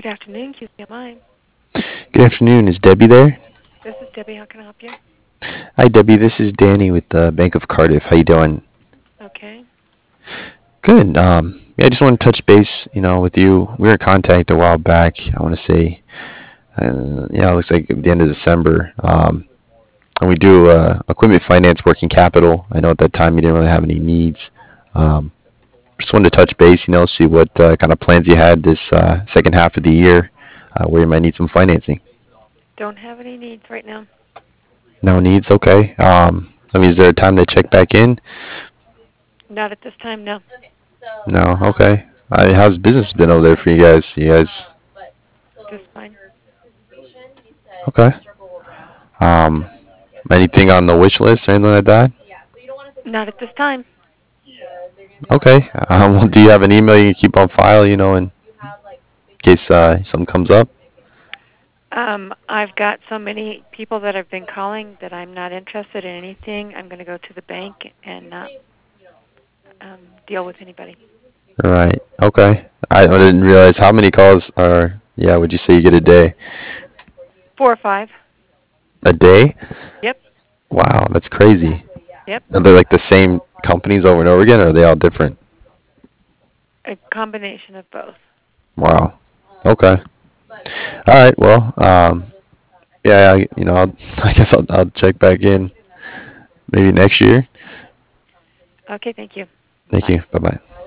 Good afternoon, QCMI. Good afternoon. Is Debbie there? This is Debbie. How can I help you? Hi, Debbie. This is Danny with the Bank of Cardiff. How you doing? Okay. Good. Yeah, I just want to touch base, with you. We were in contact a while back. I want to say, it looks like at the end of December. And we do equipment finance, working capital. I know at that time you didn't really have any needs. Um, just wanted to touch base, see what kind of plans you had this second half of the year, where you might need some financing. Don't have any needs right now. No needs, okay. Is there a time to check back in? Not at this time, no. No, okay. How's business been over there for you guys? Just fine. Okay. Um, Anything on the wish list or anything like that? Not at this time. Okay. Well, do you have an email you can keep on file, in case something comes up? I've got so many people that have been calling that I'm not interested in anything. I'm going to go to the bank and not deal with anybody. Right. Okay. I didn't realize how many calls are. Yeah, would you say you get a day? 4 or 5. A day? Yep. Wow, that's crazy. Yep. Are they like the same companies over and over again, or are they all different? A combination of both. Wow. Okay. All right. Well, yeah, I guess I'll check back in maybe next year. Okay, thank you. Thank Bye. you. Bye bye.